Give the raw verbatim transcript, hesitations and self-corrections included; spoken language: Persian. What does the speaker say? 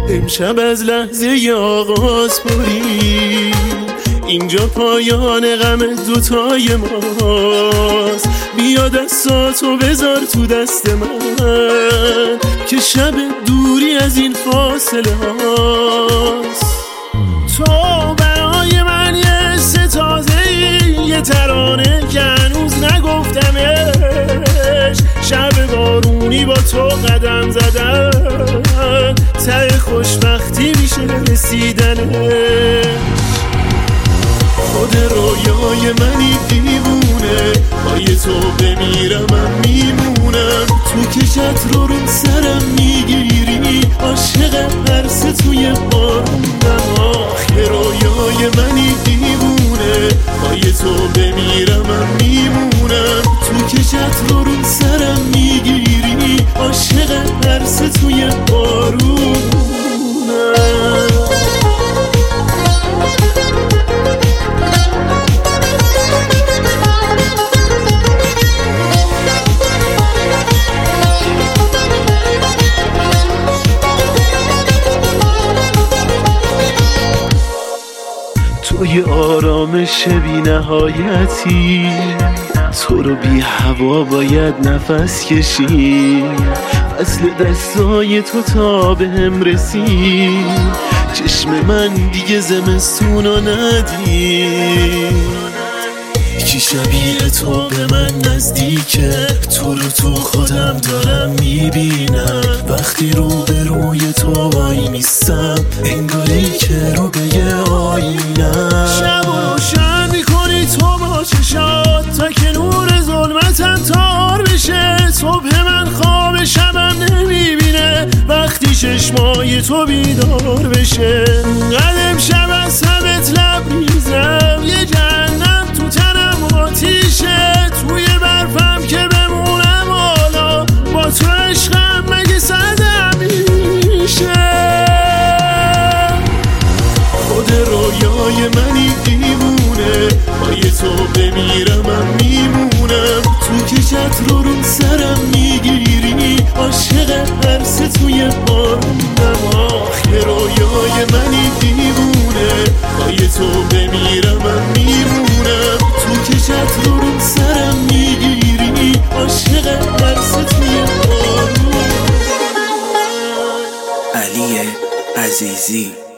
امشب از لحظه آغاز بریم، اینجا پایان غم دوتای ماست. بیا دستاتو بذار تو دست من که شب دوری از این فاصله هاست. تو برای من یه ستازه‌ای، یه ترانه که هنوز نگفتمش. شب بارونی با تو قدم زدن، ته خوشبختی میشه رسیدنش. خود رویای منی دیوونه، پای تو بمیرم من میمونم. تو که چت رو رو سرم میگیری، عاشق هرس توی بارونم. آخه رویای منی دیوونه، پای تو بمیرم من میمونم. تو که چت رو رو سرم میگیری، عاشق هرس توی بارونم. توی آرامش بی نهایتی، تو رو بی هوا باید نفس کشی. فصل دستای تو تا به هم رسید، چشم من دیگه زمستونو ندید. کی شبیه تو به من نزدیکه، تو رو تو خودم دارم میبینم. وقتی رو به روی تو وای میستم، انگاری که رو به یه آینم. شب و روشن میکنی تو با چشات، تا که نور ظلمتم تار بشه. صبح من خواب شبم نمیبینه، وقتی چشمای تو بیدار بشه. قدم شب از همت لبریزم، یه جهنم تو تنم آتیشه. توی برفم که بمونم حالا، با تو عشقم مگه سردم میشه. خود رویای منی دیوونه، پای تو بمیرم من میمونم. تو که چت رو رو سرم میگیری، عاشق هرس توی بارونم. آخه رویای منی دیوونه، پای تو بمیرم من میمونم. تو که چت رو رو سرم میگیری، عاشق هرس توی بارونم. علی عزیزی.